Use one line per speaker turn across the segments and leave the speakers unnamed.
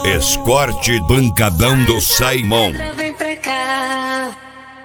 Escorte Pancadão do Simon.
Vem pra cá.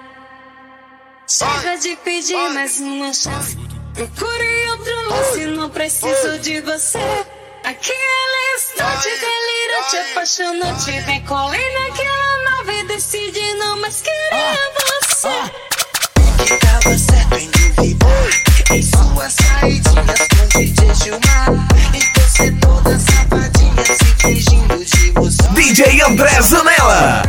Chega de pedir mais uma chance. Procure outro lance, não preciso de você. Aquele instante delirante, apaixonante. Vem colher naquela nave, decide não mais querer você.
Que tava certo em duvidar em suas saidinhas com DJ Gilmar. E você toda safadinha se fingindo de você.
DJ André Zanella.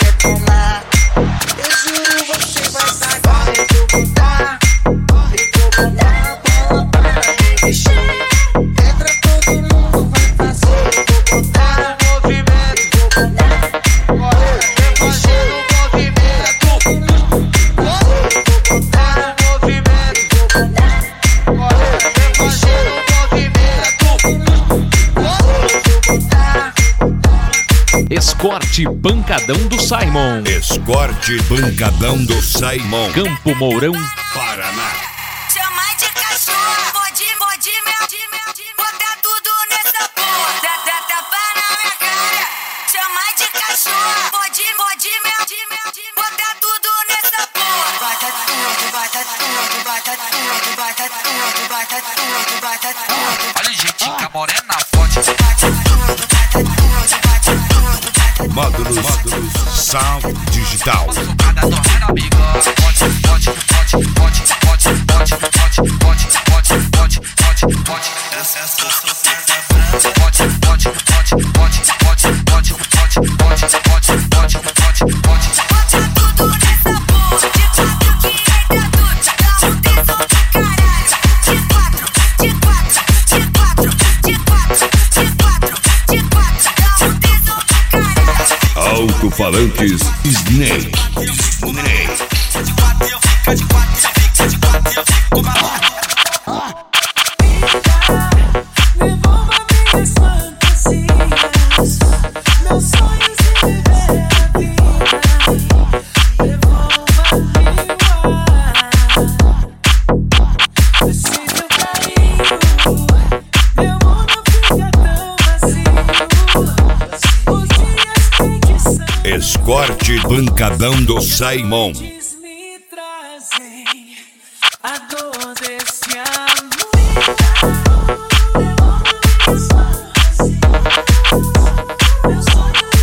Eu juro você vai saber eu vou botar. Eu vou botar a bola pra mexer. Entra todo mundo, vai fazer. Eu vou botar movimento. Eu vou botar. Vem fazendo movimento. Eu vou botar movimento. Eu vou botar. Vem fazendo movimento. Eu vou botar.
Escorte Pancadão do Simon.
Escorte Pancadão do Simon.
Campo Mourão,
Paraná.
Chama de cachorro, pode botar tudo nessa porra. Dá tapa na minha cara. Chama de cachorro, pode botar tudo nessa porra. Bata tudo, bata tudo, bata tudo, bata tudo, bata tudo, bata tudo.
Olha o jeitinho que a morena forte.
Bata tudo, bata tudo, bata tudo.
Módulos Sound Digital.
Cada dormindo amiga. Bote. Essa é a sua
Alto-falantes Snake.
Devolva minhas fantasias, meus sonhos de viver a vida. Devolva-me o ar, decide o carinho. Meu mundo fica tão vazio. Os dias quentes são
Escorte Pancadão do Simon.
me trazem a dor desse amor. Meus sonhos de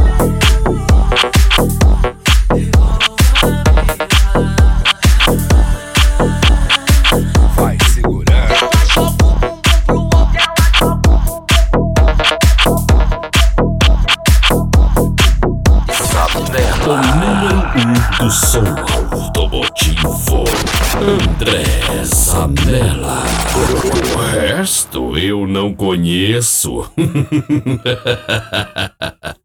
Vai segurar.
O número 1 do som automotivo, André Zanella. O resto eu não conheço.